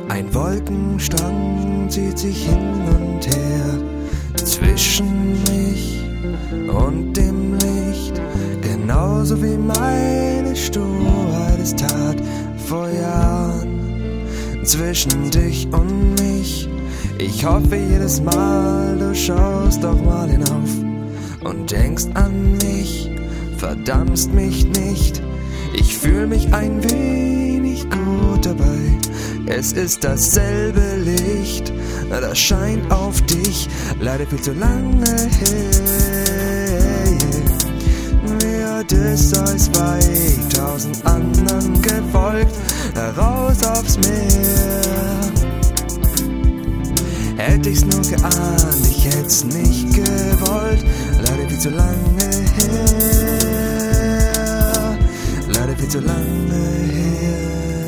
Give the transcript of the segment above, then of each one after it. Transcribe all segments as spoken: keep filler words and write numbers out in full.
Ein Wolkenstrang zieht sich hin und her zwischen mich und dem Licht, genauso wie meine Sturheit es tat vor Jahren. Zwischen dich und mich, ich hoffe jedes Mal, du schaust doch mal hinauf und denkst an mich, verdammst mich nicht. Ich fühl mich ein wenig gut dabei. Es ist dasselbe Licht, das scheint auf dich, leider viel zu lange her. Wie Odysseus war ich tausend anderen gefolgt, heraus aufs Meer. Hätte ich's nur geahnt, ich hätt's nicht gewollt, leider viel zu lange her, leider viel zu lange her.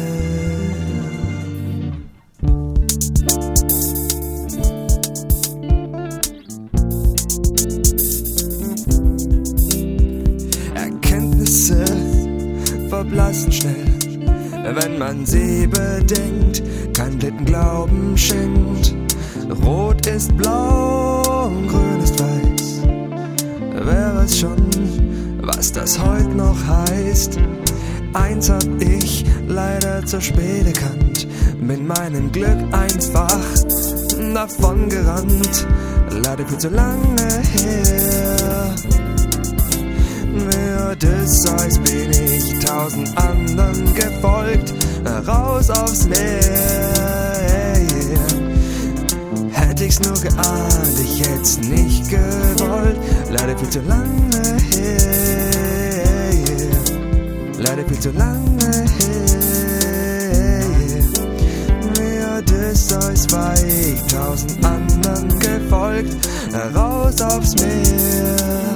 Erkenntnisse verblassen schnell, wenn man sie bedenkt, kein blinden Glauben schenkt. Rot ist blau und grün ist weiß. Wäre es schon, was das heute noch heißt. Eins hab ich leider zu spät erkannt, bin meinem Glück einfach davon gerannt, leider viel zu lange her. Wie Odysseus bin ich tausend anderen gefolgt, raus aufs Meer. Hätte ich's nur geahnt, ich hätt's nicht gewollt, leider viel zu lange her, leider viel zu lange her. Wie Odysseus war ich tausend anderen gefolgt, raus aufs Meer.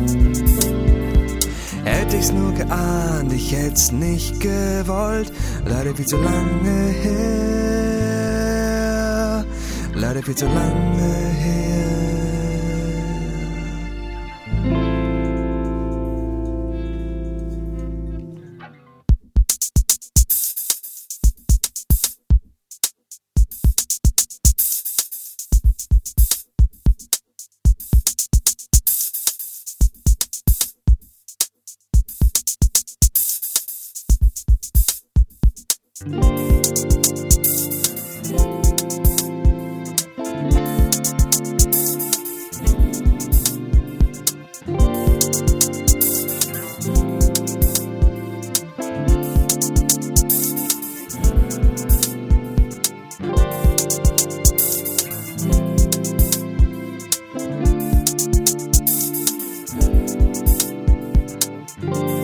Hätte ich's nur geahnt, ich hätt's nicht gewollt, leider viel zu lange her, leider viel zu lange her. Thank you.